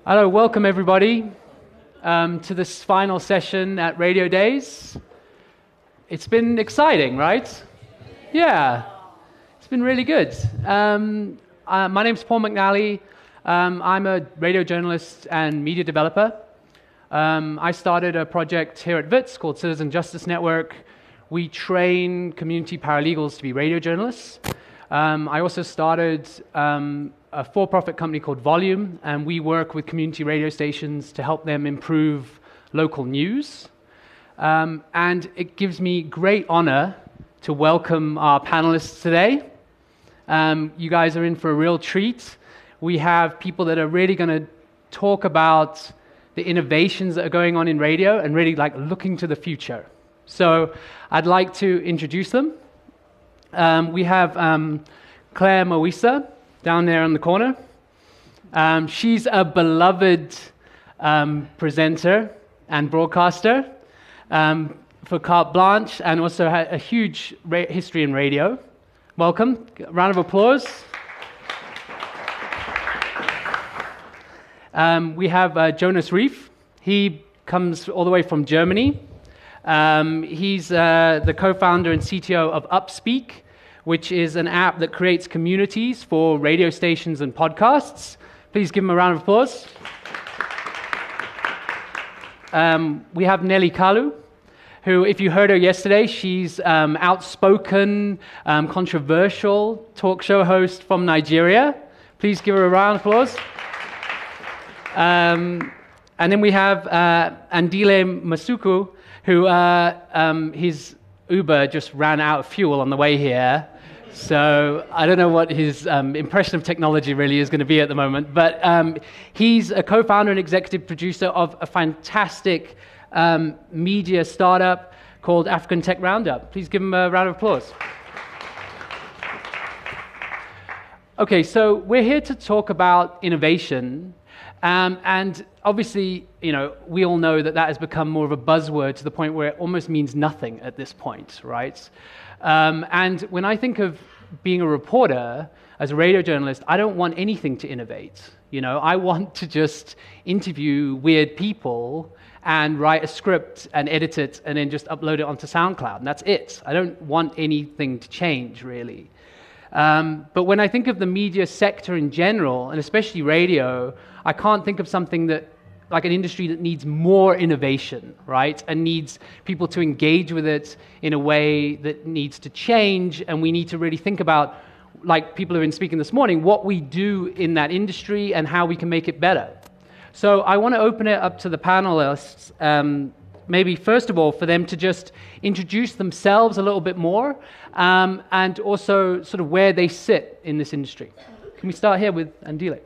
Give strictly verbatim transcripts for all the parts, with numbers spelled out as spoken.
Hello, welcome everybody um, to this final session at Radio Days. It's been exciting, right? Yeah, it's been really good. Um, uh, my name's Paul McNally. Um, I'm a radio journalist and media developer. Um, I started a project here at WITS called Citizen Justice Network. We train community paralegals to be radio journalists. Um, I also started um, a for-profit company called Volume, and we work with community radio stations to help them improve local news. Um, and it gives me great honor to welcome our panelists today. Um, you guys are in for a real treat. We have people that are really going to talk about the innovations that are going on in radio and really like looking to the future. So I'd like to introduce them. Um, we have um, Claire Moisa down there in the corner. Um, she's a beloved um, presenter and broadcaster um, for Carte Blanche, and also had a huge ra- history in radio. Welcome. A round of applause. Um, we have uh, Jonas Rief. He comes all the way from Germany. Um, he's uh, the co-founder and C T O of Upspeak, which is an app that creates communities for radio stations and podcasts. Please give him a round of applause. Um, we have Nelly Kalu, who, if you heard her yesterday, she's um, outspoken, um, controversial talk show host from Nigeria. Please give her a round of applause. Um, and then we have uh, Andile Masuku, who uh, um, his Uber just ran out of fuel on the way here. So I don't know what his um, impression of technology really is going to be at the moment, but um, he's a co-founder and executive producer of a fantastic um, media startup called African Tech Roundup. Please give him a round of applause. Okay, so we're here to talk about innovation. Um, and obviously, you know, we all know that that has become more of a buzzword to the point where it almost means nothing at this point, right? Um, and when I think of being a reporter, as a radio journalist, I don't want anything to innovate. You know, I want to just interview weird people and write a script and edit it and then just upload it onto SoundCloud, and that's it. I don't want anything to change, really. Um, but when I think of the media sector in general, and especially radio, I can't think of something that, like an industry that needs more innovation, right? And needs people to engage with it in a way that needs to change, and we need to really think about, like people have been speaking this morning, what we do in that industry and how we can make it better. So I want to open it up to the panelists, um, maybe first of all for them to just introduce themselves a little bit more, um, and also sort of where they sit in this industry. Can we start here with Andile?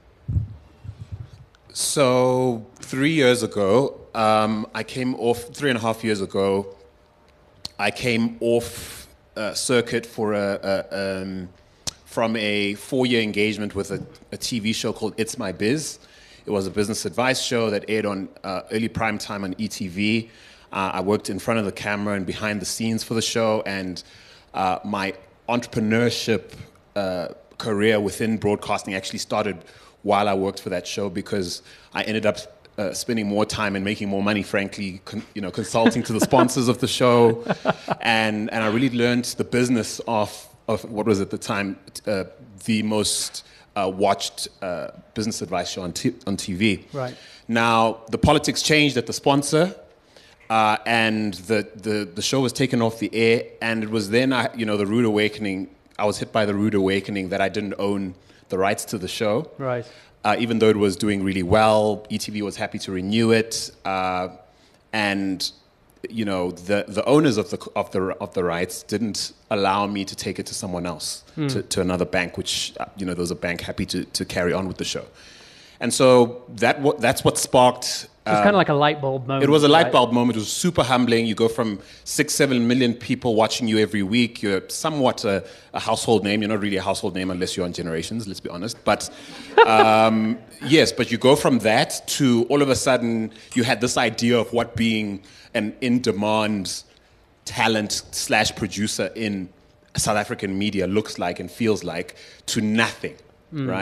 So three years ago, um, I came off, three and a half years ago, I came off uh, circuit for a, a, um, from a four-year engagement with a, a T V show called It's My Biz. It was a business advice show that aired on uh, early prime time on E T V. Uh, I worked in front of the camera and behind the scenes for the show, and uh, my entrepreneurship uh, career within broadcasting actually started while I worked for that show, because I ended up uh, spending more time and making more money, frankly, con- you know, consulting to the sponsors of the show, and and I really learned the business of of what was at the time uh, the most uh, watched uh, business advice show on t- on T V. Right. Now the politics changed at the sponsor, uh, and the, the the show was taken off the air, and it was then I, you know, the rude awakening. I was hit by the rude awakening that I didn't own the rights to the show. Right. Uh, even though it was doing really well, E T V was happy to renew it, uh, and you know the the owners of the of the of the rights didn't allow me to take it to someone else, mm. to, to another bank, which uh, you know there was a bank happy to to carry on with the show, and so that what that's what sparked. It's um, kind of like a light bulb moment. It was a light right? bulb moment. It was super humbling. You go from six, seven million people watching you every week. You're somewhat a, a household name. You're not really a household name unless you're on Generations, let's be honest. But um, yes, but you go from that to all of a sudden you had this idea of what being an in-demand talent slash producer in South African media looks like and feels like, to nothing. Mm. Right?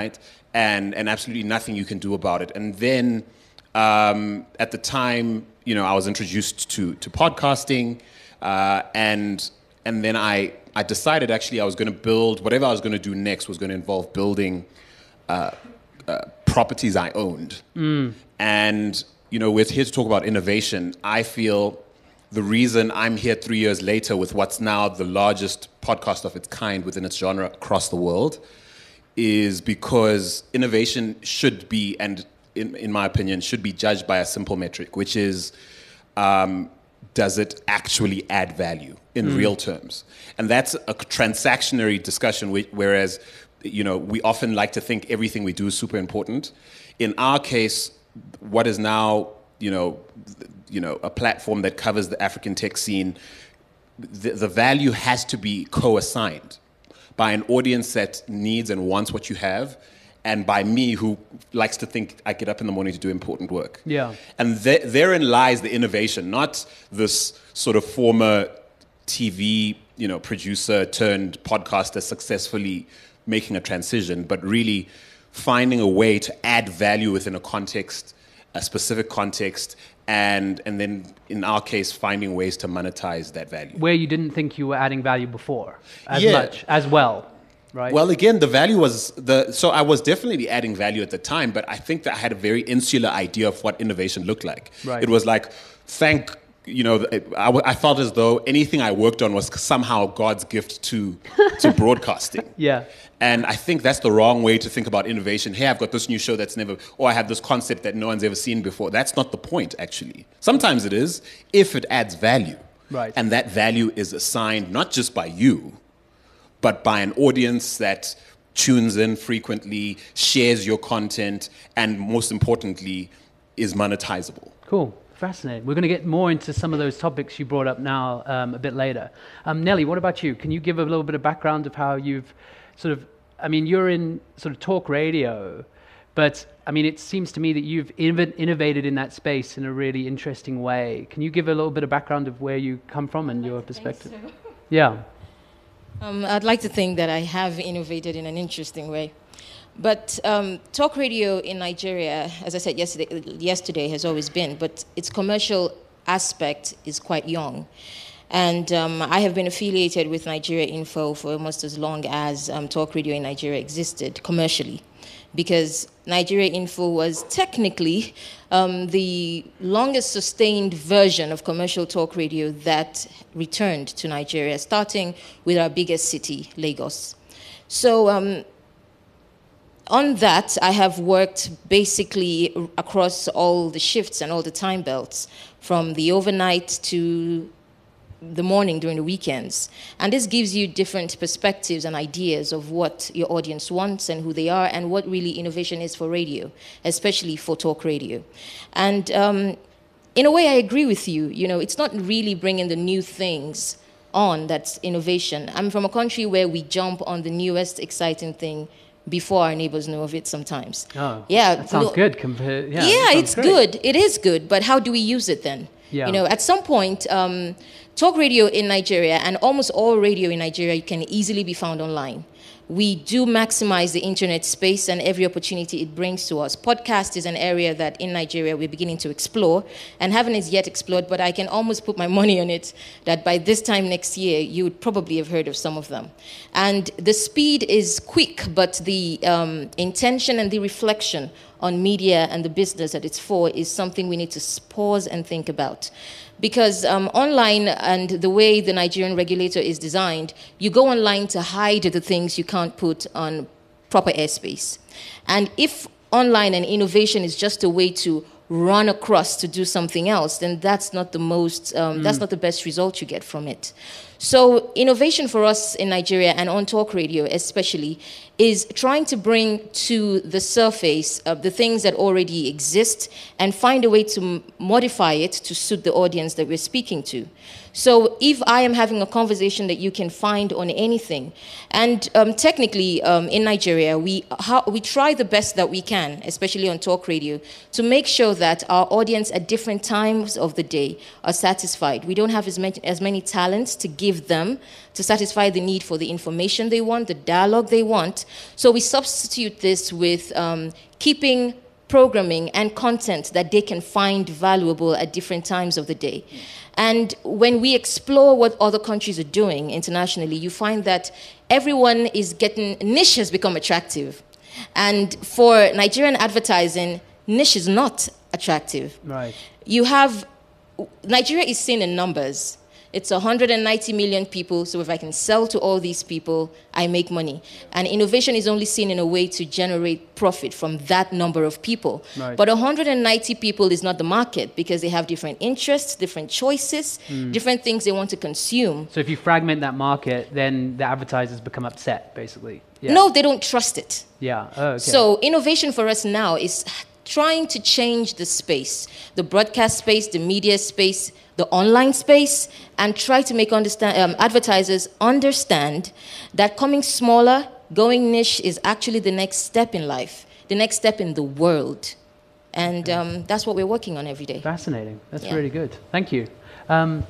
and and absolutely nothing you can do about it. And then um, at the time, you know, I was introduced to to podcasting, uh, and and then I I decided actually I was going to build whatever I was going to do next was going to involve building uh, uh, properties I owned. Mm. And you know, we're here to talk about innovation. I feel the reason I'm here three years later with what's now the largest podcast of its kind within its genre across the world is because innovation should be, and in, in my opinion, should be judged by a simple metric, which is, um, does it actually add value in mm. real terms? And that's a transactionary discussion, whereas, you know, we often like to think everything we do is super important. In our case, what is now, you know, you know, a platform that covers the African tech scene, the, the value has to be co-assigned by an audience that needs and wants what you have, and by me who likes to think I get up in the morning to do important work. Yeah. And th- therein lies the innovation, not this sort of former T V, you know, producer turned podcaster successfully making a transition, but really finding a way to add value within a context, a specific context, and and then in our case finding ways to monetize that value where you didn't think you were adding value before as yeah. much as well, right? Well, again, the value was the so I was definitely adding value at the time, but I think that I had a very insular idea of what innovation looked like. Right. It was like, thank you know, I, I felt as though anything I worked on was somehow God's gift to to broadcasting. Yeah. And I think that's the wrong way to think about innovation. Hey, I've got this new show that's never, or I have this concept that no one's ever seen before. That's not the point, actually. Sometimes it is, if it adds value. Right. And that value is assigned not just by you, but by an audience that tunes in frequently, shares your content, and most importantly, is monetizable. Cool. Fascinating. We're going to get more into some of those topics you brought up now um, a bit later. Um, Nelly, what about you? Can you give a little bit of background of how you've sort of, I mean, you're in sort of talk radio, but I mean, it seems to me that you've inv- innovated in that space in a really interesting way. Can you give a little bit of background of where you come from and your perspective? So. Yeah. Um, I'd like to think that I have innovated in an interesting way. But um, talk radio in Nigeria, as I said yesterday, yesterday, has always been, but its commercial aspect is quite young. And um, I have been affiliated with Nigeria Info for almost as long as um, talk radio in Nigeria existed commercially, because Nigeria Info was technically um, the longest sustained version of commercial talk radio that returned to Nigeria, starting with our biggest city, Lagos. So um, on that, I have worked basically across all the shifts and all the time belts, from the overnight to the morning during the weekends. And this gives you different perspectives and ideas of what your audience wants and who they are and what really innovation is for radio, especially for talk radio. And um, in a way, I agree with you. You know, it's not really bringing the new things on that's innovation. I'm from a country where we jump on the newest exciting thing before our neighbors know of it sometimes. Oh, yeah, that sounds no, good. Compared, yeah, yeah it's great. good. It is good. But how do we use it then? Yeah. You know, at some point, um, talk radio in Nigeria and almost all radio in Nigeria can easily be found online. We do maximize the internet space and every opportunity it brings to us. Podcast is an area that in Nigeria we're beginning to explore and haven't as yet explored, but I can almost put my money on it that by this time next year, you would probably have heard of some of them. And the speed is quick, but the um, intention and the reflection on media and the business that it's for is something we need to pause and think about. Because um, online and the way the Nigerian regulator is designed, you go online to hide the things you can't put on proper airspace. And if online and innovation is just a way to run across to do something else, then that's not the most, um, mm. that's not the best result you get from it. So innovation for us in Nigeria and on talk radio especially is trying to bring to the surface of the things that already exist and find a way to modify it to suit the audience that we're speaking to. So if I am having a conversation that you can find on anything, and um, technically um, in Nigeria, we, how, we try the best that we can, especially on talk radio, to make sure that our audience at different times of the day are satisfied. We don't have as many, as many talents to give give them to satisfy the need for the information they want, the dialogue they want. So we substitute this with um, keeping programming and content that they can find valuable at different times of the day. And when we explore what other countries are doing internationally, you find that everyone is getting, niche has become attractive. And for Nigerian advertising, niche is not attractive. Right. You have, Nigeria is seen in numbers. It's one hundred ninety million people, so if I can sell to all these people, I make money. And innovation is only seen in a way to generate profit from that number of people. Right. But one hundred ninety people is not the market because they have different interests, different choices, mm. different things they want to consume. So if you fragment that market, then the advertisers become upset, basically. Yeah. No, they don't trust it. Yeah. Oh, okay. So innovation for us now is trying to change the space, the broadcast space, the media space, the online space, and try to make understand, um, advertisers understand that coming smaller, going niche is actually the next step in life, the next step in the world. And um, that's what we're working on every day. Fascinating. That's Yeah. really good. Thank you. Um,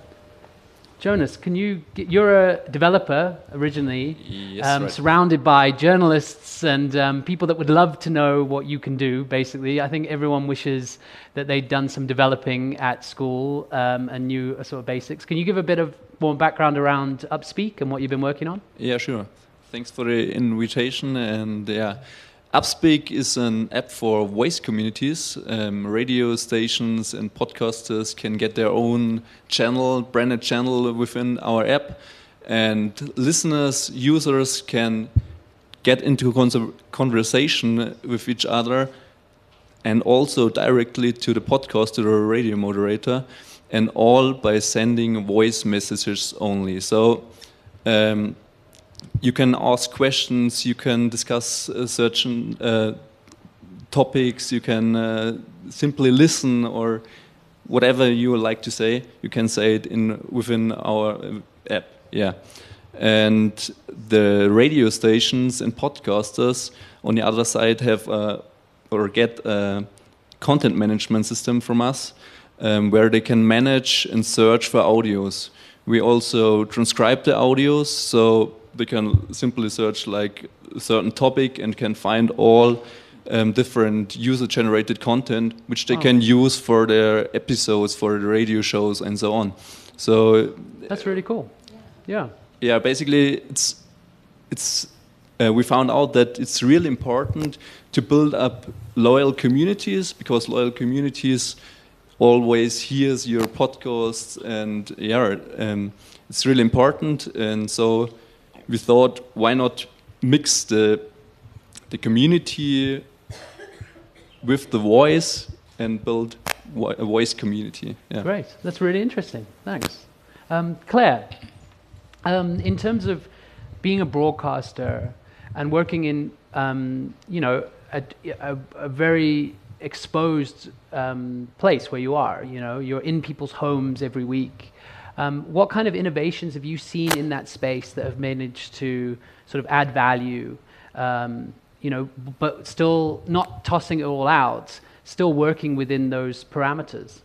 Jonas, can you, get, you're a developer originally, Yes, um, right. surrounded by journalists and um, people that would love to know what you can do, basically. I think everyone wishes that they'd done some developing at school um, and knew a sort of basics. Can you give a bit of more background around Upspeak and what you've been working on? Yeah, sure. Thanks for the invitation. And yeah, Upspeak is an app for voice communities. Um, radio stations and podcasters can get their own channel, branded channel within our app. And listeners, users can get into con- conversation with each other and also directly to the podcaster or radio moderator, and all by sending voice messages only. So um, you can ask questions, you can discuss uh, certain uh, topics, you can uh, simply listen, or whatever you would like to say, you can say it in within our uh, app. Yeah. And the radio stations and podcasters on the other side have uh, or get a content management system from us, um, where they can manage and search for audios. We also transcribe the audios, so they can simply search like a certain topic and can find all um, different user-generated content, which they Oh. can use for their episodes, for the radio shows, and so on. So That's really cool. Yeah. yeah, basically, it's it's uh, we found out that it's really important to build up loyal communities, because loyal communities always hears your podcasts, and yeah, um, it's really important. And so we thought, why not mix the the community with the voice and build vo- a voice community? Yeah. Great. That's really interesting. Thanks. Um, Claire, um, in terms of being a broadcaster and working in, um, you know, a, a, a very exposed um, place where you are, you know, you're in people's homes every week. Um, what kind of innovations have you seen in that space that have managed to sort of add value, um, you know, but still not tossing it all out, still working within those parameters?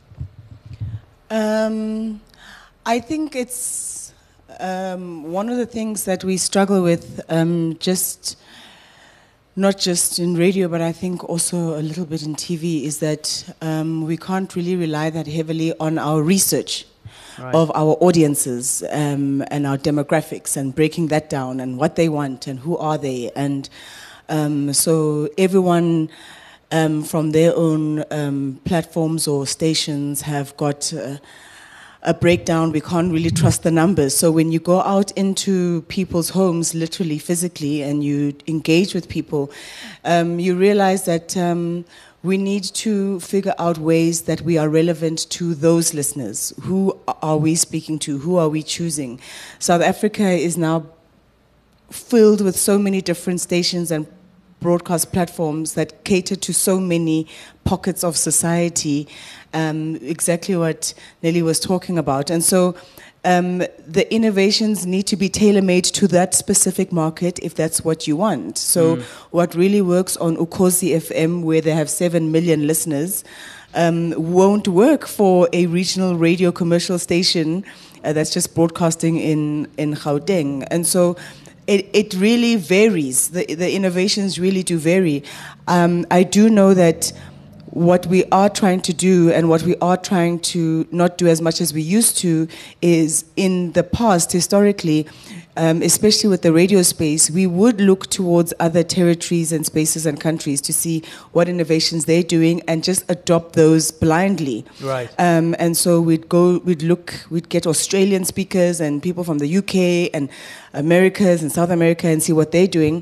Um, I think it's um, one of the things that we struggle with, um, just not just in radio, but I think also a little bit in T V, is that um, we can't really rely that heavily on our research Right. of our audiences um, and our demographics, and breaking that down and what they want and who are they. And um, so everyone um, from their own um, platforms or stations have got uh, a breakdown. We can't really trust the numbers. So when you go out into people's homes, literally, physically, and you engage with people, um, you realize that um, we need to figure out ways that we are relevant to those listeners. Who are we speaking to? Who are we choosing? South Africa is now filled with so many different stations and broadcast platforms that cater to so many pockets of society, um, exactly what Nelly was talking about. And so um, the innovations need to be tailor-made to that specific market if that's what you want. So what really works on Ukhozi F M, where they have seven million listeners, um, won't work for a regional radio commercial station uh, that's just broadcasting in, in Gauteng. And so it, it really varies. The, the innovations really do vary. Um, I do know that what we are trying to do and what we are trying to not do as much as we used to is in the past, historically, um, especially with the radio space, we would look towards other territories and spaces and countries to see what innovations they're doing and just adopt those blindly. Right. Um, and so we'd go, we'd look, we'd get Australian speakers and people from the U K and Americas and South America and see what they're doing.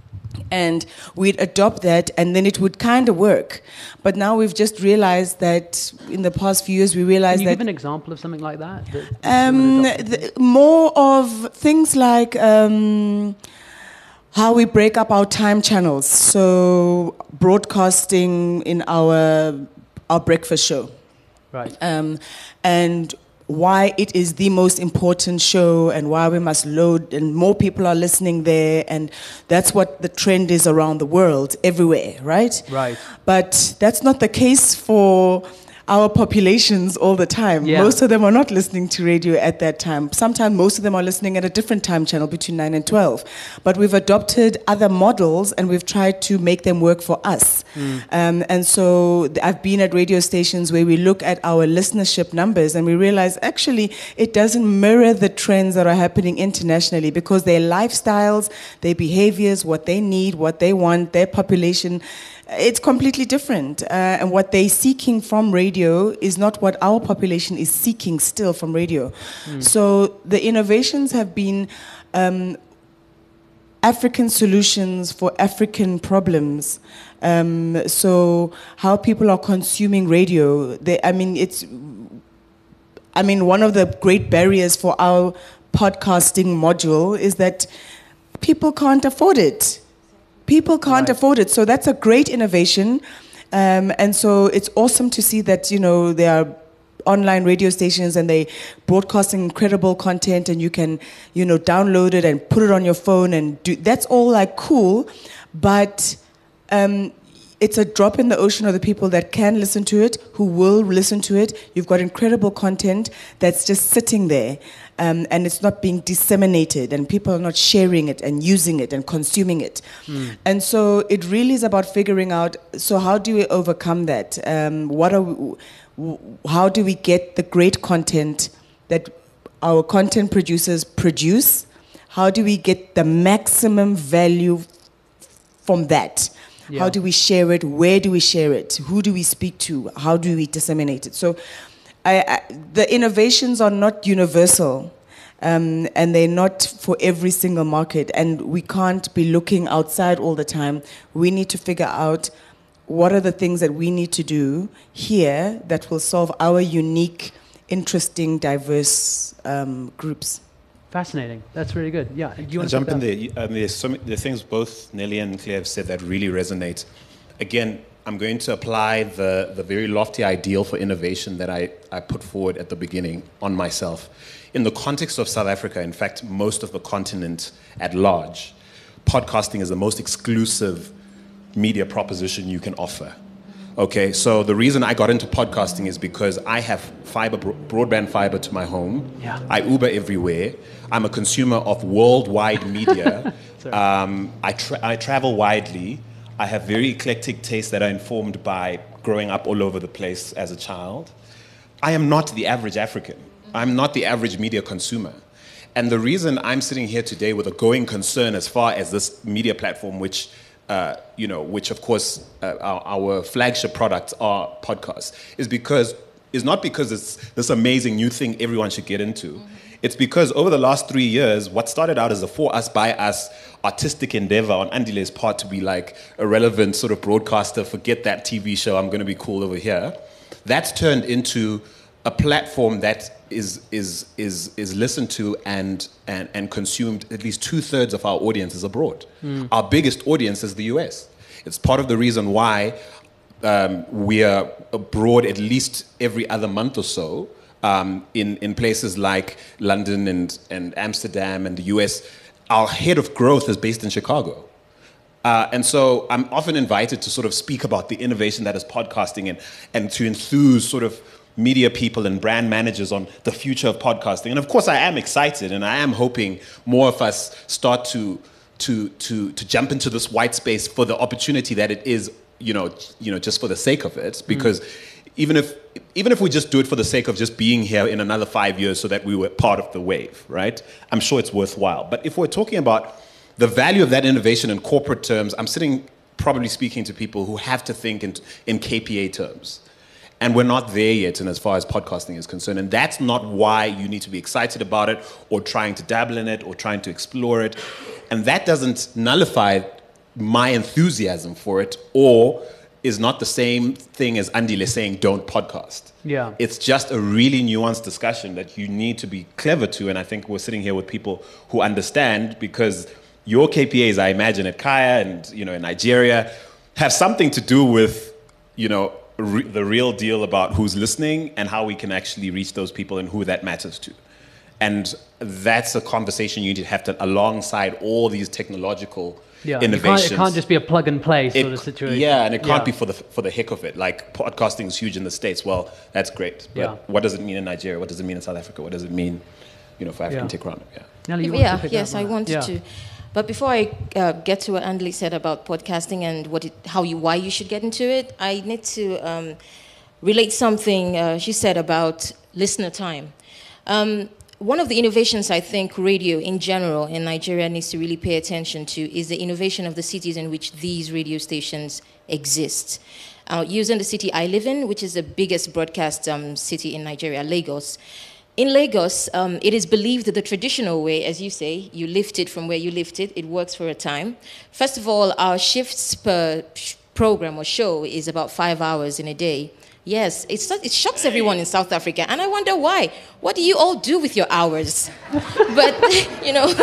And we'd adopt that, and then it would kind of work. But now we've just realized that in the past few years, we realized Can you that give an example of something like that? that um, that the, more of things like um, how we break up our time channels. So broadcasting in our our breakfast show, right. um, and why it is the most important show and why we must load and more people are listening there, and that's what the trend is around the world, everywhere, right? Right. But that's not the case for our populations all the time. Yeah. Most of them are not listening to radio at that time. Sometimes most of them are listening at a different time channel between nine and twelve. But we've adopted other models and we've tried to make them work for us. Mm. Um, and so I've been at radio stations where we look at our listenership numbers and we realize actually it doesn't mirror the trends that are happening internationally, because their lifestyles, their behaviors, what they need, what they want, their population, it's completely different. Uh, and what they're seeking from radio is not what our population is seeking still from radio. Mm. So the innovations have been um, African solutions for African problems. Um, so how people are consuming radio, they, I mean, it's, I mean, one of the great barriers for our podcasting module is that people can't afford it. People can't right. afford it. So that's a great innovation. Um, and so it's awesome to see that, you know, there are online radio stations and they broadcasting incredible content and you can, you know, download it and put it on your phone and do, that's all like cool. But um, it's a drop in the ocean of the people that can listen to it, who will listen to it. You've got incredible content that's just sitting there. Um, and it's not being disseminated, and people are not sharing it and using it and consuming it. Mm. And so it really is about figuring out, so how do we overcome that? Um, what are we, how do we get the great content that our content producers produce? How do we get the maximum value from that? Yeah. How do we share it? Where do we share it? Who do we speak to? How do we disseminate it? So I, I, the innovations are not universal, um, and they're not for every single market, and we can't be looking outside all the time. We need to figure out what are the things that we need to do here that will solve our unique, interesting, diverse um, groups. Fascinating. That's really good. Yeah. Do you want to jump in there? Um, there's so many, there are things both Nelly and Claire have said that really resonate. Again, I'm going to apply the, the very lofty ideal for innovation that I, I put forward at the beginning on myself. In the context of South Africa, in fact, most of the continent at large, podcasting is the most exclusive media proposition you can offer. Okay, so the reason I got into podcasting is because I have fiber, broadband fiber to my home. Yeah. I Uber everywhere. I'm a consumer of worldwide media. um, I, tra- I travel widely. I have very eclectic tastes that are informed by growing up all over the place as a child. I am not the average African. I'm not the average media consumer. And the reason I'm sitting here today with a going concern as far as this media platform, which, uh, you know, which of course uh, our, our flagship products are podcasts, is because is not because it's this amazing new thing everyone should get into. Mm-hmm. It's because over the last three years, what started out as a for us, by us artistic endeavor on Andile's part to be like a relevant sort of broadcaster, forget that T V show, I'm going to be cool over here, that's turned into a platform that is is is is listened to and and, and consumed. At least two-thirds of our audience is abroad. Mm. Our biggest audience is the U S. It's part of the reason why um, we are abroad at least every other month or so. um, in, in places like London and, and Amsterdam and the U S, our head of growth is based in Chicago. Uh, and so I'm often invited to sort of speak about the innovation that is podcasting and, and to enthuse sort of media people and brand managers on the future of podcasting. And of course I am excited, and I am hoping more of us start to to to to jump into this white space for the opportunity that it is, you know, you know, just for the sake of it. Because mm. even if even if we just do it for the sake of just being here in another five years so that we were part of the wave, right? I'm sure it's worthwhile. But if we're talking about the value of that innovation in corporate terms, I'm sitting probably speaking to people who have to think in, in K P A terms. And we're not there yet in as far as podcasting is concerned. And that's not why you need to be excited about it or trying to dabble in it or trying to explore it. And that doesn't nullify my enthusiasm for it, or is not the same thing as Andile saying don't podcast. Yeah. It's just a really nuanced discussion that you need to be clever to. And I think we're sitting here with people who understand, because your K P As, I imagine, at Kaya and, you know, in Nigeria, have something to do with, you know, re- the real deal about who's listening and how we can actually reach those people and who that matters to. And that's a conversation you need to have to alongside all these technological yeah. innovations. You can't, it can't just be a plug and play sort it, of situation. Yeah, and it can't yeah. be for the for the heck of it. Like, podcasting is huge in the States. Well, that's great. But yeah. what does it mean in Nigeria? What does it mean in South Africa? What does it mean, you know, for African yeah. Tech Roundup? Yeah. Nelly, you yeah, to pick yes, up on I that? wanted yeah. to. But before I uh, get to what Andile said about podcasting and what it, how you, why you should get into it, I need to um, relate something uh, she said about listener time. Um, one of the innovations I think radio in general in Nigeria needs to really pay attention to is the innovation of the cities in which these radio stations exist. Uh, using the city I live in, which is the biggest broadcast um, city in Nigeria, Lagos. In Lagos, um, it is believed that the traditional way, as you say, you lift it from where you lift it, it works for a time. First of all, our shifts per sh- program or show is about five hours in a day. Yes, it's, it shocks everyone in South Africa, and I wonder why. What do you all do with your hours? But, you know,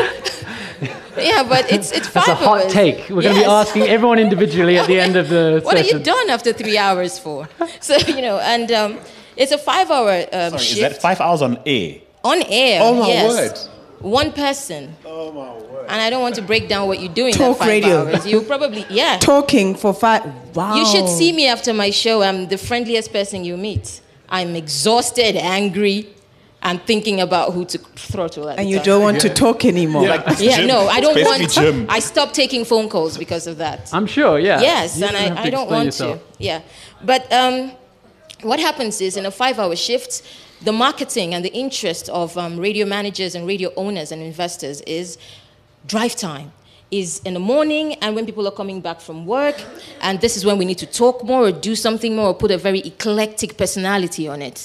yeah, but it's it's five That's a hot hours. take. We're yes. going to be asking everyone individually at the end of the What session. are you done after three hours for? So, you know, and um, it's a five-hour um, Sorry, shift. is that five hours on air? On air, Oh, my yes. word. One person. Oh, my word. And I don't want to break down what you're doing in Talk that five radio. hours. You probably, yeah. Talking for five. Wow. You should see me after my show. I'm the friendliest person you meet. I'm exhausted, angry, and thinking about who to throttle at And the you time. don't want to talk anymore. Like this Yeah, gym. no, I don't It's want basically to. gym. I stopped taking phone calls because of that. I'm sure, yeah. Yes, You and don't have I, to I don't explain want yourself. to. Yeah. But um, what happens is in a five-hour shift, the marketing and the interest of um, radio managers and radio owners and investors is drive time. Is in the morning and when people are coming back from work, and this is when we need to talk more or do something more or put a very eclectic personality on it.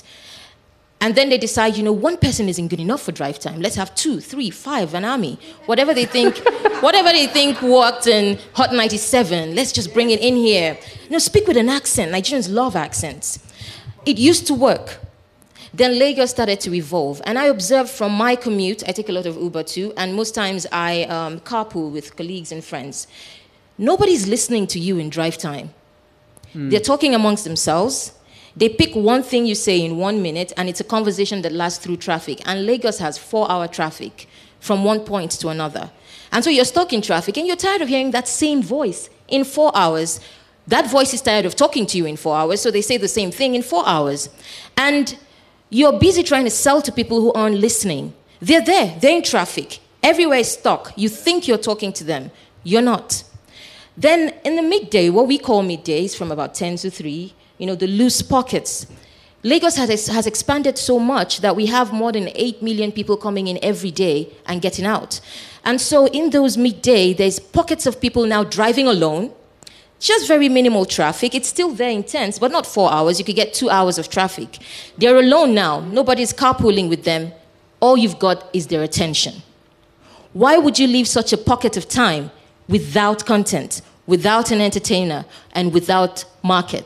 And then they decide, you know, one person isn't good enough for drive time. Let's have two, three, five, an army. Whatever they think, whatever they think worked in Hot ninety-seven, let's just bring it in here. You know, speak with an accent. Nigerians love accents. It used to work. Then Lagos started to evolve. And I observed from my commute, I take a lot of Uber too, and most times I um, carpool with colleagues and friends. Nobody's listening to you in drive time. Mm. They're talking amongst themselves. They pick one thing you say in one minute, and it's a conversation that lasts through traffic. And Lagos has four-hour traffic from one point to another. And so you're stuck in traffic, and you're tired of hearing that same voice in four hours. That voice is tired of talking to you in four hours, so they say the same thing in four hours. And you're busy trying to sell to people who aren't listening. They're there. They're in traffic. Everywhere is stuck. You think you're talking to them. You're not. Then in the midday, what we call midday is from about ten to three, you know, the loose pockets. Lagos has, has expanded so much that we have more than eight million people coming in every day and getting out. And so in those midday, there's pockets of people now driving alone. Just very minimal traffic. It's still there intense, but not four hours. You could get two hours of traffic. They're alone now. Nobody's carpooling with them. All you've got is their attention. Why would you leave such a pocket of time without content, without an entertainer, and without market?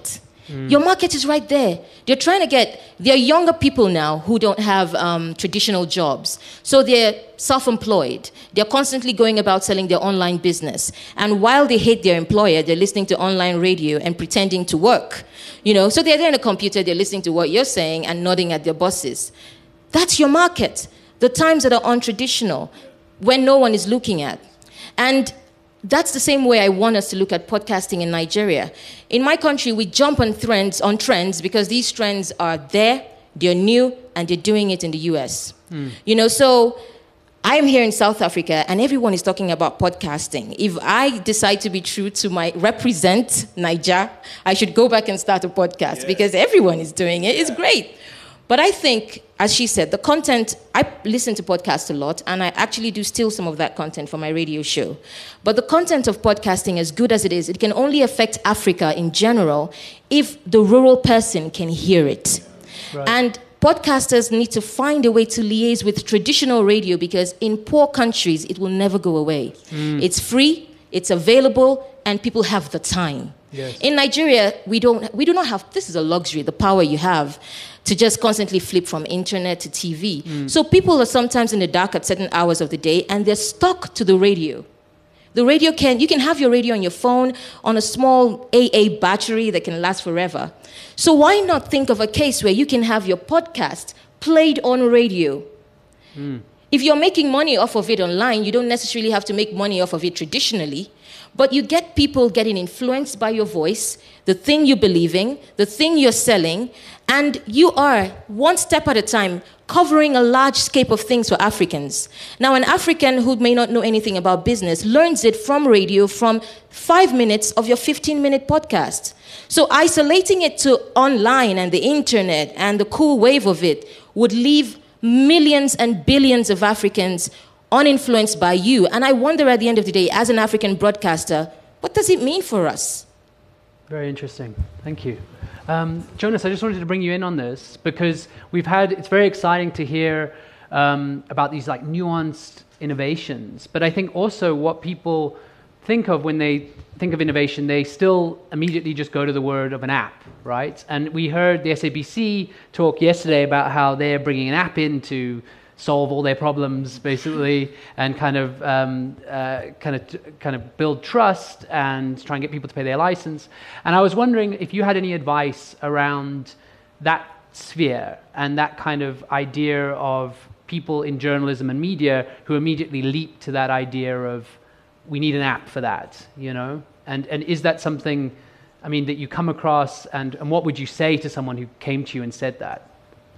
Mm. Your market is right there. They're trying to get, there are younger people now who don't have um, traditional jobs. So they're self-employed. They're constantly going about selling their online business. And while they hate their employer, they're listening to online radio and pretending to work. You know, so they're there on a computer, they're listening to what you're saying and nodding at their bosses. That's your market. The times that are untraditional, when no one is looking at. And that's the same way I want us to look at podcasting in Nigeria. In my country, we jump on trends, on trends because these trends are there, they're new, and they're doing it in the U S. Mm. You know, so I'm here in South Africa, and everyone is talking about podcasting. If I decide to be true to my represent Niger, I should go back and start a podcast yeah. because everyone is doing it. It's great. But I think, as she said, the content, I listen to podcasts a lot, and I actually do steal some of that content for my radio show. But the content of podcasting, as good as it is, it can only affect Africa in general if the rural person can hear it. Right. And podcasters need to find a way to liaise with traditional radio because in poor countries, it will never go away. Mm. It's free, it's available, and people have the time. Yes. In Nigeria, we don't, we do not have, this is a luxury, the power you have to just constantly flip from internet to T V. Mm. So people are sometimes in the dark at certain hours of the day and they're stuck to the radio. The radio can, you can have your radio on your phone on a small A A battery that can last forever. So why not think of a case where you can have your podcast played on radio? Mm. If you're making money off of it online, you don't necessarily have to make money off of it traditionally. But you get people getting influenced by your voice, the thing you believe in, the thing you're selling, and you are, one step at a time, covering a large scope of things for Africans. Now, an African who may not know anything about business learns it from radio, from five minutes of your fifteen-minute podcast. So isolating it to online and the internet and the cool wave of it would leave millions and billions of Africans uninfluenced by you. And I wonder at the end of the day, as an African broadcaster, what does it mean for us? Very interesting. Thank you. Um, Jonas, I just wanted to bring you in on this because we've had, it's very exciting to hear um, about these like nuanced innovations. But I think also what people think of when they think of innovation, they still immediately just go to the word of an app, right? And we heard the S A B C talk yesterday about how they're bringing an app in to solve all their problems, basically, and kind of, um, uh, kind of, kind of build trust and try and get people to pay their license. And I was wondering if you had any advice around that sphere and that kind of idea of people in journalism and media who immediately leap to that idea of we need an app for that, you know? And and is that something, I mean, that you come across, and, and what would you say to someone who came to you and said that?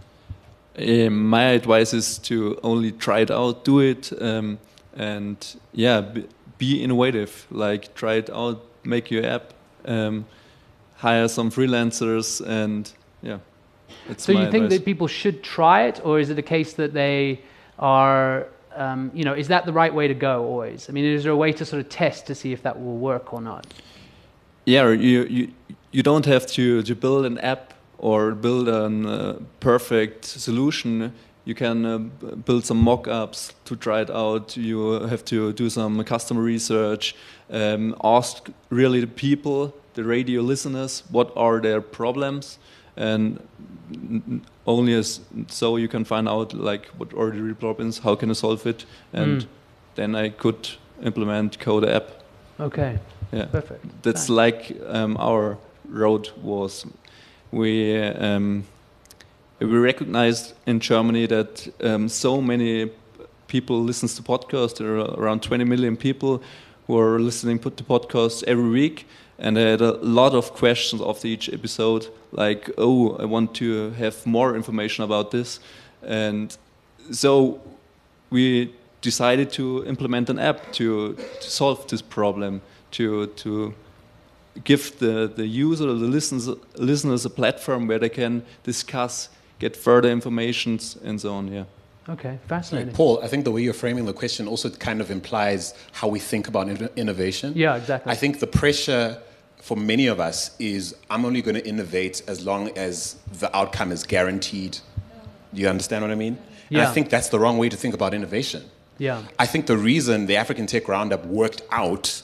Uh, my advice is to only try it out, do it, um, and yeah, be, be innovative. Like try it out, make your app, um, hire some freelancers, and yeah. It's so my you think advice. that people should try it, or is it a case that they are, um, you know, is that the right way to go always? I mean, is there a way to sort of test to see if that will work or not? Yeah, you you you don't have to to build an app or build a uh, perfect solution. You can uh, build some mock-ups to try it out. You have to do some customer research, um, ask really the people, the radio listeners, what are their problems, and only as so you can find out like what are the real problems, how can I solve it, and mm. then I could implement code app. Okay. Yeah. Perfect. That's Thanks. like um, our road was. We um, we recognized in Germany that um, so many people listen to podcasts. There are around twenty million people who are listening to podcasts every week, and I had a lot of questions after each episode, like, "Oh, I want to have more information about this," and so we decided to implement an app to, to solve this problem, to to. give the, the user, the listeners, listeners a platform where they can discuss, get further information, and so on, yeah. Okay, fascinating. Paul, I think the way you're framing the question also kind of implies how we think about in- innovation. Yeah, exactly. I think the pressure for many of us is, I'm only going to innovate as long as the outcome is guaranteed. Do you understand what I mean? Yeah. And I think that's the wrong way to think about innovation. Yeah. I think the reason the African Tech Roundup worked out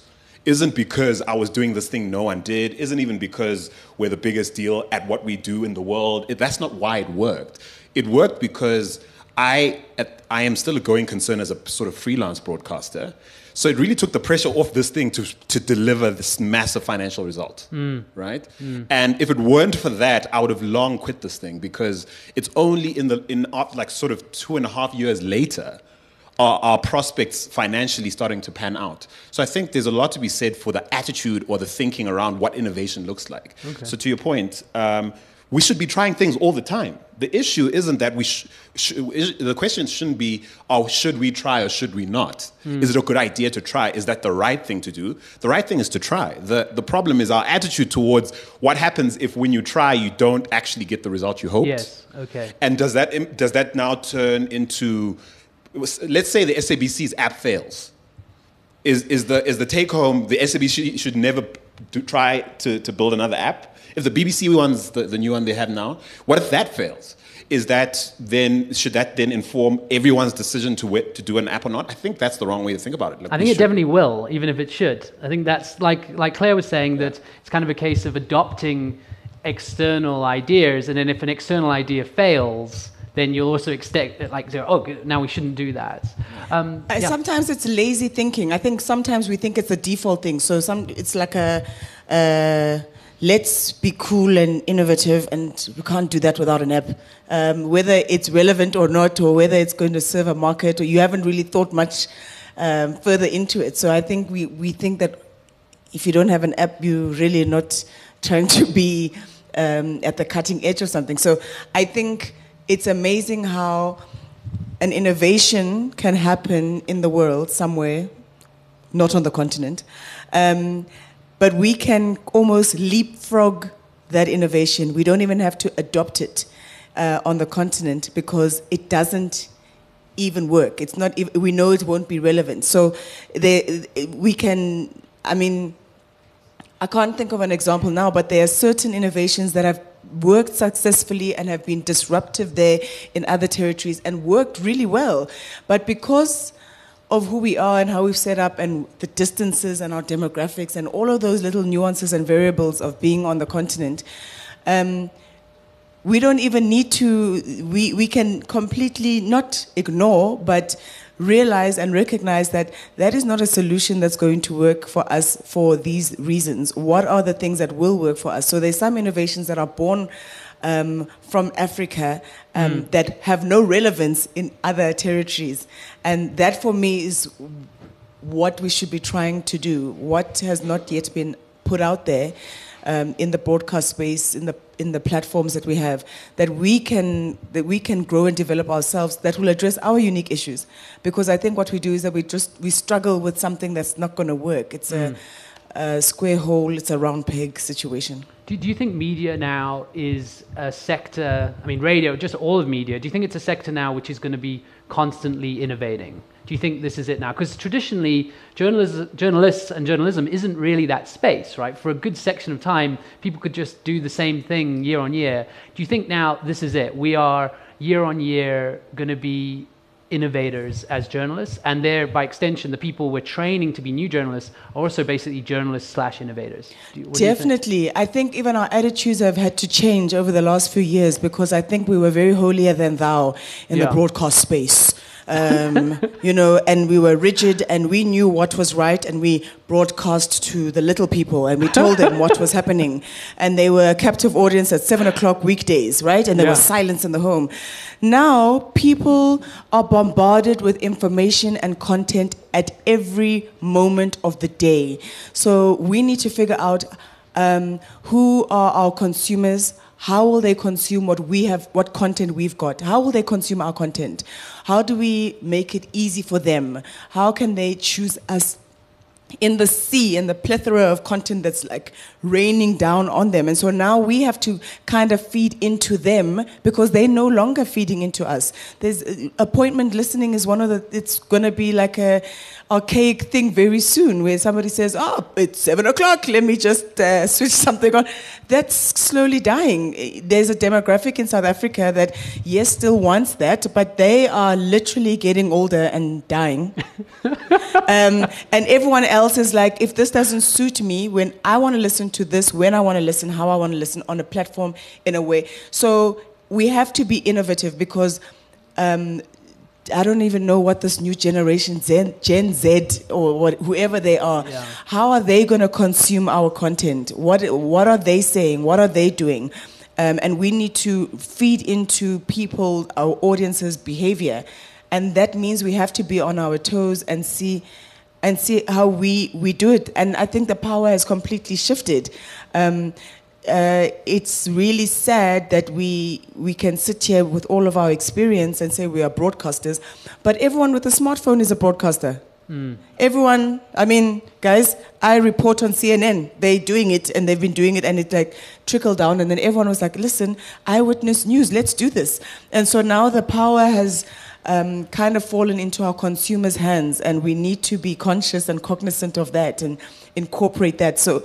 isn't because I was doing this thing no one did, isn't even because we're the biggest deal at what we do in the world. It, that's not why it worked. It worked because I, at, I am still a going concern as a sort of freelance broadcaster. So it really took the pressure off this thing to to deliver this massive financial result, mm. right? Mm. And if it weren't for that, I would have long quit this thing, because it's only in the in like sort of two and a half years later are our prospects financially starting to pan out. So I think there's a lot to be said for the attitude or the thinking around what innovation looks like. Okay. So to your point, um, we should be trying things all the time. The issue isn't that we sh- sh- the question shouldn't be, oh, should we try or should we not? Mm. Is it a good idea to try? Is that the right thing to do? The right thing is to try. The the problem is our attitude towards what happens if when you try, you don't actually get the result you hoped. Yes, okay. And does that does that now turn into, let's say the S A B C's app fails. Is is the is the take home, the S A B C should never do, try to, to build another app? If the B B C one's the, the new one they have now, what if that fails? Is that then, should that then inform everyone's decision to to do an app or not? I think that's the wrong way to think about it. Like, I think it definitely will, even if it should. I think that's, like like Claire was saying, that it's kind of a case of adopting external ideas, and then if an external idea fails, then you'll also expect that, like, oh, now we shouldn't do that. Um, uh, yeah. Sometimes it's lazy thinking. I think sometimes we think it's a default thing. So some, it's like a, uh, let's be cool and innovative, and we can't do that without an app. Um, whether it's relevant or not, or whether it's going to serve a market, or you haven't really thought much um, further into it. So I think we, we think that if you don't have an app, you're really not trying to be um, at the cutting edge or something. So I think it's amazing how an innovation can happen in the world somewhere, not on the continent, um, but we can almost leapfrog that innovation. We don't even have to adopt it uh, on the continent, because it doesn't even work. It's not. Even, we know it won't be relevant. So they, we can. I mean, I can't think of an example now, but there are certain innovations that have worked successfully and have been disruptive there in other territories and worked really well. But because of who we are and how we've set up and the distances and our demographics and all of those little nuances and variables of being on the continent, um, we don't even need to, we, we can completely not ignore, but realize and recognize that that is not a solution that's going to work for us for these reasons. What are the things that will work for us? So there's some innovations that are born um, from Africa um, mm. that have no relevance in other territories. And that for me is what we should be trying to do. What has not yet been put out there um, in the broadcast space, in the in the platforms that we have, that we can that we can grow and develop ourselves, that will address our unique issues. Because I think what we do is that we just we struggle with something that's not going to work. It's mm. a, a square hole, it's a round peg situation. Do, do you think media now is a sector, I mean radio, just all of media, do you think it's a sector now which is going to be constantly innovating? Do you think this is it now? Because traditionally, journalists, journalists and journalism isn't really that space, right? For a good section of time, people could just do the same thing year on year. Do you think now this is it? We are year on year going to be innovators as journalists, and they're, by extension, the people we're training to be new journalists are also basically journalists slash innovators. Do you, what Definitely. Do you think? I think even our attitudes have had to change over the last few years, because I think we were very holier than thou in yeah. the broadcast space. Um, you know, and we were rigid, and we knew what was right, and we broadcast to the little people, and we told them what was happening, and they were a captive audience at seven o'clock weekdays, right? And there yeah. was silence in the home. Now people are bombarded with information and content at every moment of the day. So we need to figure out um, who are our consumers. How will they consume what we have, what content we've got? How will they consume our content? How do we make it easy for them? How can they choose us in the sea, in the plethora of content that's like raining down on them? And so now we have to kind of feed into them, because they're no longer feeding into us. There's uh, appointment listening is one of the, it's going to be like a archaic thing very soon, where somebody says, oh, it's seven o'clock, let me just uh, switch something on. That's slowly dying. There's a demographic in South Africa that, yes, still wants that, but they are literally getting older and dying. um, and everyone else else is like, if this doesn't suit me, when I want to listen to this, when I want to listen, how I want to listen on a platform in a way. So we have to be innovative because um, I don't even know what this new generation, Gen, Gen Z or what, whoever they are, yeah. how are they going to consume our content? What, what are they saying? What are they doing? Um, and we need to feed into people, our audience's behavior. And that means we have to be on our toes and see and see how we, we do it. And I think the power has completely shifted. Um, uh, it's really sad that we, we can sit here with all of our experience and say we are broadcasters, but everyone with a smartphone is a broadcaster. Mm. Everyone, I mean, guys, I report on C N N. They're doing it, and they've been doing it, and it like trickled down, and then everyone was like, listen, Eyewitness News, let's do this. And so now the power has um, kind of fallen into our consumers' hands, and we need to be conscious and cognizant of that and incorporate that. So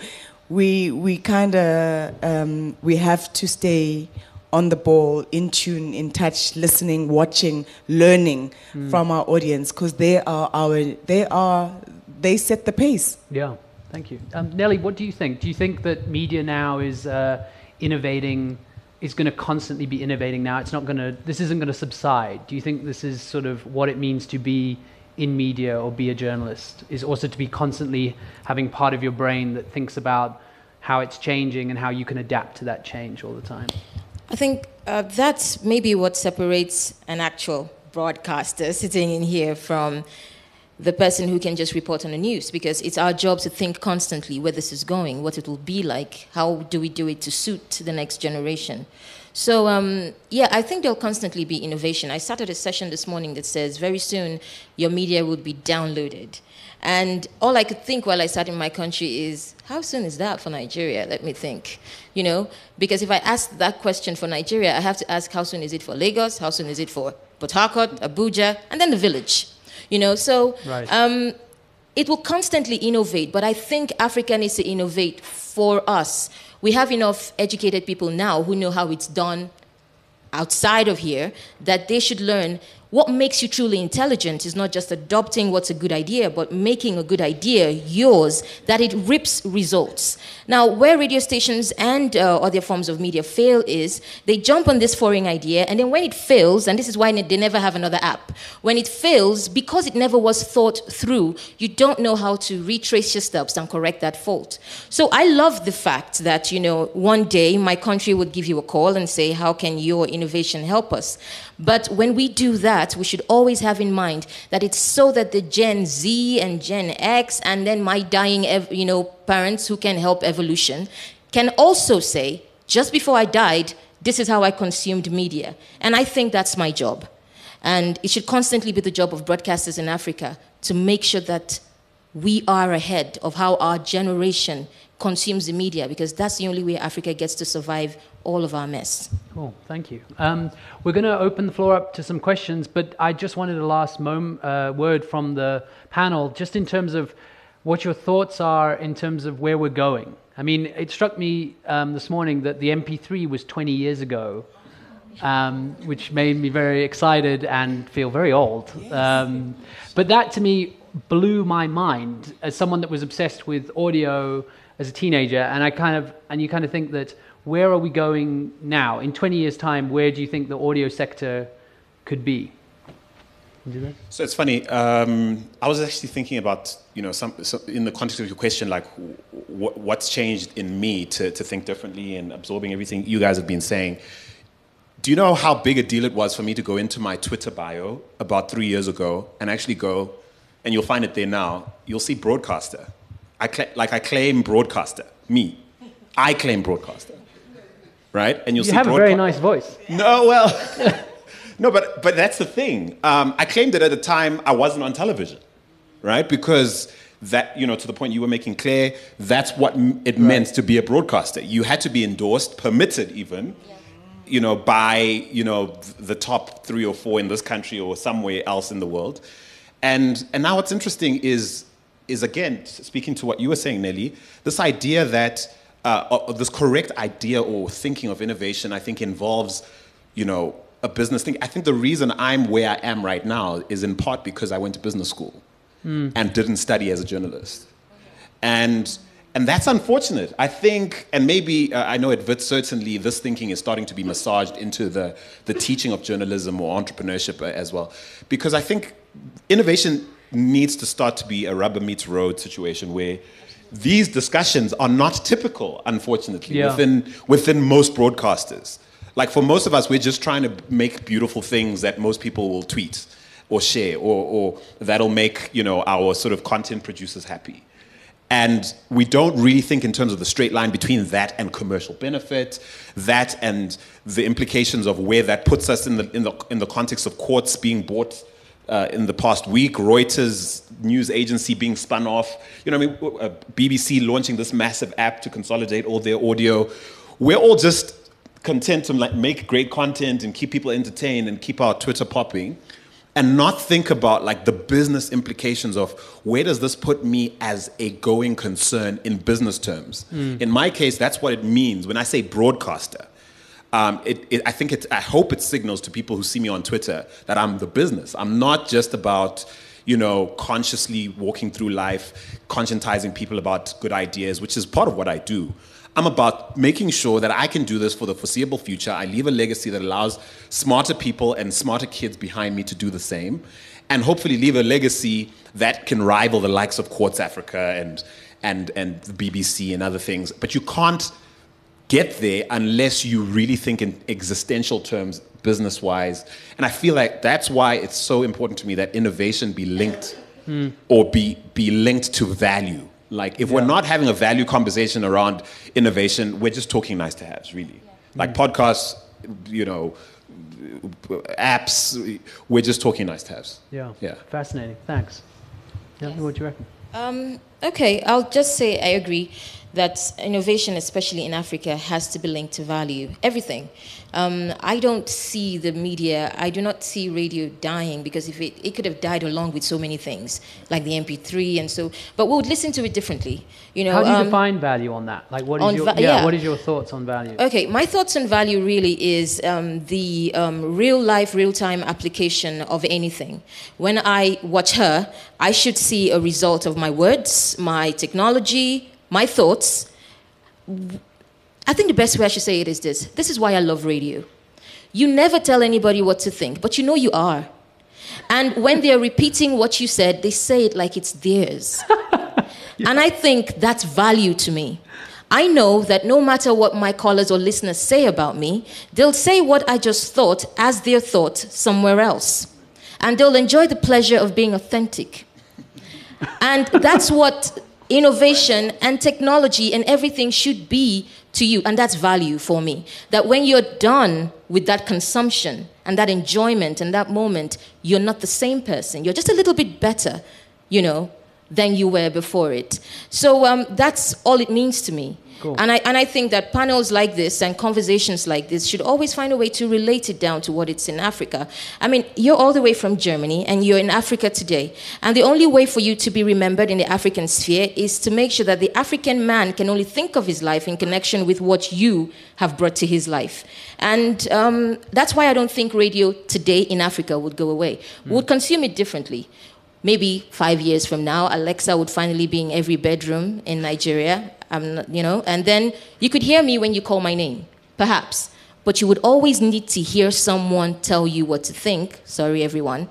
we we kind of, um, we have to stay on the ball, in tune, in touch, listening, watching, learning mm. from our audience, because they are our, they are, they set the pace. Yeah, thank you. Um, Nelly, what do you think? Do you think that media now is uh, innovating, is going to constantly be innovating now? It's not going to, this isn't going to subside. Do you think this is sort of what it means to be in media or be a journalist, is also to be constantly having part of your brain that thinks about how it's changing and how you can adapt to that change all the time? I think uh, that's maybe what separates an actual broadcaster sitting in here from the person who can just report on the news, because it's our job to think constantly where this is going, what it will be like, how do we do it to suit the next generation. So, um, yeah, I think there'll constantly be innovation. I started a session this morning that says very soon your media will be downloaded. And all I could think while I sat in my country is, how soon is that for Nigeria? Let me think. You know, because if I ask that question for Nigeria, I have to ask how soon is it for Lagos, how soon is it for Port Harcourt, Abuja, and then the village. You know, so right. um, it will constantly innovate, but I think Africa needs to innovate for us. We have enough educated people now who know how it's done outside of here, that they should learn what makes you truly intelligent is not just adopting what's a good idea, but making a good idea yours, that it rips results. Now, where radio stations and uh, other forms of media fail is they jump on this foreign idea, and then when it fails, and this is why they never have another app, when it fails, because it never was thought through, you don't know how to retrace your steps and correct that fault. So I love the fact that, you know, one day my country would give you a call and say, how can your innovation help us? But when we do that, we should always have in mind that it's so that the Gen Z and Gen X and then my dying, you know, parents who can help evolution can also say, just before I died, this is how I consumed media. And I think that's my job. And it should constantly be the job of broadcasters in Africa to make sure that we are ahead of how our generation consumes the media, because that's the only way Africa gets to survive all of our mess. Cool, thank you. Um, we're going to open the floor up to some questions, but I just wanted a last moment, uh, word from the panel, just in terms of what your thoughts are in terms of where we're going. I mean, it struck me um, this morning that the M P three was twenty years ago, um, which made me very excited and feel very old. Um, but that, to me, blew my mind as someone that was obsessed with audio as a teenager, and I kind of, and you kind of think that, where are we going now? In twenty years' time, where do you think the audio sector could be? So it's funny. Um, I was actually thinking about, you know, some, some in the context of your question, like w- what's changed in me to, to think differently and absorbing everything you guys have been saying. Do you know how big a deal it was for me to go into my Twitter bio about three years ago and actually go, and you'll find it there now, you'll see broadcaster. I cl- like I claim broadcaster, me. I claim broadcaster. Right? And you'll you see have broadca- a very nice voice. No, well, no, but but that's the thing. Um, I claimed it at the time I wasn't on television, right? Because that, you know, to the point you were making clear, that's what m- it right. meant to be a broadcaster. You had to be endorsed, permitted even, yeah. you know, by, you know, the top three or four in this country or somewhere else in the world. And and now what's interesting is is again, speaking to what you were saying, Nelly, this idea that Uh, this correct idea or thinking of innovation, I think, involves, you know, a business thing. I think the reason I'm where I am right now is in part because I went to business school mm. and didn't study as a journalist. And and that's unfortunate. I think, and maybe, uh, I know at Wits certainly this thinking is starting to be massaged into the, the teaching of journalism or entrepreneurship as well. Because I think innovation needs to start to be a rubber meets road situation where these discussions are not typical, unfortunately, yeah. within within most broadcasters. Like for most of us, we're just trying to make beautiful things that most people will tweet or share, or, or that'll make, you know, our sort of content producers happy. And we don't really think in terms of the straight line between that and commercial benefit, that and the implications of where that puts us in the in the in the context of Quartz being bought uh, in the past week, Reuters news agency being spun off, you know, I mean, uh, B B C launching this massive app to consolidate all their audio. We're all just content to like make great content and keep people entertained and keep our Twitter popping, and not think about like the business implications of where does this put me as a going concern in business terms. Mm. In my case, that's what it means when I say broadcaster. Um, it, it, I think it, I hope it signals to people who see me on Twitter that I'm the business. I'm not just about, you know, consciously walking through life, conscientizing people about good ideas, which is part of what I do. I'm about making sure that I can do this for the foreseeable future. I leave a legacy that allows smarter people and smarter kids behind me to do the same, and hopefully leave a legacy that can rival the likes of Quartz Africa and and and the B B C and other things. But you can't get there unless you really think in existential terms, business-wise. And I feel like that's why it's so important to me that innovation be linked mm. or be be linked to value. Like, if yeah. we're not having a value conversation around innovation, we're just talking nice to haves, really. Yeah. Like podcasts, you know, apps, we're just talking nice to haves. Yeah. Yeah. Fascinating. Thanks. Yeah, what do you reckon? Um, okay, I'll just say I agree that innovation, especially in Africa, has to be linked to value. Everything. Um, I don't see the media, I do not see radio dying, because if it, it could have died along with so many things, like the M P three and so, but we would listen to it differently. You know, how do you um, define value on that? Like, what is your, va- yeah, yeah. what is your thoughts on value? Okay, my thoughts on value really is um, the um, real-life, real-time application of anything. When I watch her, I should see a result of my words, my technology, my thoughts. I think the best way I should say it is this. This is why I love radio. You never tell anybody what to think, but you know you are. And when they're repeating what you said, they say it like it's theirs. yeah. And I think that's value to me. I know that no matter what my callers or listeners say about me, they'll say what I just thought as their thought somewhere else. And they'll enjoy the pleasure of being authentic. And that's what innovation and technology and everything should be to you. And that's value for me. That when you're done with that consumption and that enjoyment and that moment, you're not the same person. You're just a little bit better, you know, than you were before it. So um, that's all it means to me. Cool. And I and I think that panels like this and conversations like this should always find a way to relate it down to what it's in Africa. I mean, you're all the way from Germany and you're in Africa today. And the only way for you to be remembered in the African sphere is to make sure that the African man can only think of his life in connection with what you have brought to his life. And um, that's why I don't think radio today in Africa would go away. Mm. We would consume it differently. Maybe five years from now, Alexa would finally be in every bedroom in Nigeria. I'm not, you know, and then you could hear me when you call my name, perhaps. But you would always need to hear someone tell you what to think. Sorry, everyone.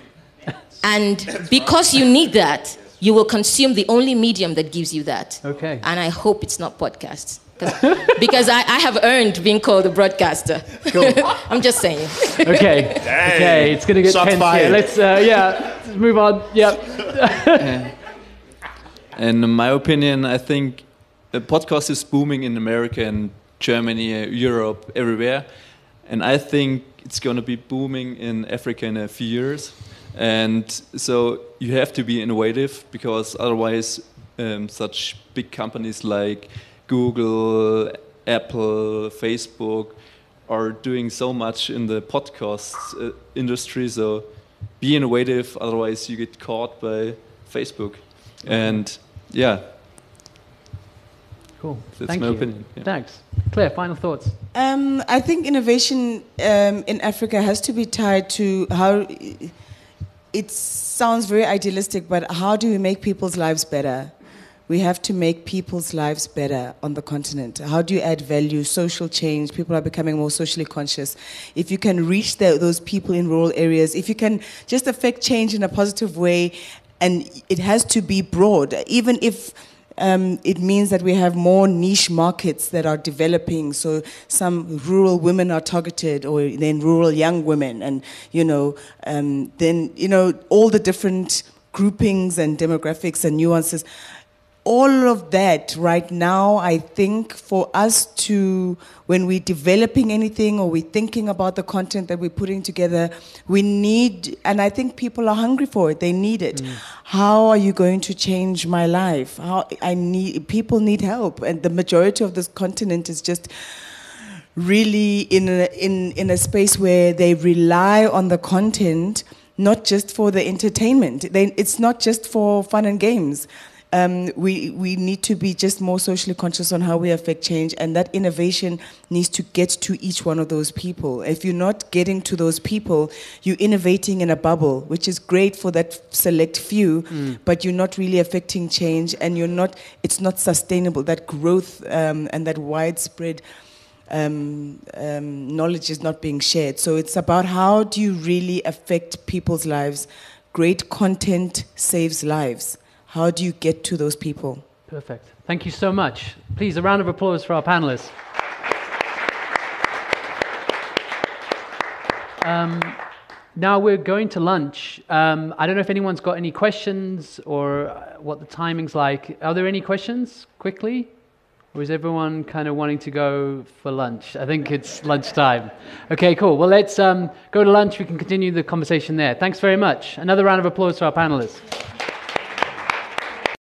And because you need that, you will consume the only medium that gives you that. Okay. And I hope it's not podcasts. Because I, I have earned being called a broadcaster. Cool. I'm just saying. Okay. Dang. Okay, it's going to get Shots tense fired. here. Let's, uh, yeah, let's move on. Yep. Yeah. And in my opinion, I think the podcast is booming in America and Germany, uh, Europe, everywhere. And I think it's going to be booming in Africa in a few years. And so you have to be innovative, because otherwise um, such big companies like Google, Apple, Facebook are doing so much in the podcast uh, industry. So be innovative, otherwise you get caught by Facebook. And yeah. Cool. That's Thank my you. opinion. Yeah. Thanks. Claire, final thoughts? Um, I think innovation um, in Africa has to be tied to how... It sounds very idealistic, but how do we make people's lives better? We have to make people's lives better on the continent. How do you add value, social change? People are becoming more socially conscious. If you can reach the, those people in rural areas, if you can just affect change in a positive way, and it has to be broad, even if um, it means that we have more niche markets that are developing. So some rural women are targeted, or then rural young women, and you know, um, then you know all the different groupings and demographics and nuances. All of that right now, I think for us to, when we're developing anything or we're thinking about the content that we're putting together, we need, and I think people are hungry for it, they need it. Mm. How are you going to change my life? How I need, people need help, and the majority of this continent is just really in a, in, in a space where they rely on the content, not just for the entertainment. They, it's not just for fun and games. Um, we we need to be just more socially conscious on how we affect change, and that innovation needs to get to each one of those people. If you're not getting to those people, you're innovating in a bubble, which is great for that select few, mm. but you're not really affecting change, and you're not. It's not sustainable. That growth um, and that widespread um, um, knowledge is not being shared. So it's about how do you really affect people's lives. Great content saves lives. How do you get to those people? Perfect. Thank you so much. Please, a round of applause for our panelists. Um, now we're going to lunch. Um, I don't know if anyone's got any questions or what the timing's like. Are there any questions, quickly? Or is everyone kind of wanting to go for lunch? I think it's lunchtime. Okay, cool. Well, let's um, go to lunch. We can continue the conversation there. Thanks very much. Another round of applause for our panelists.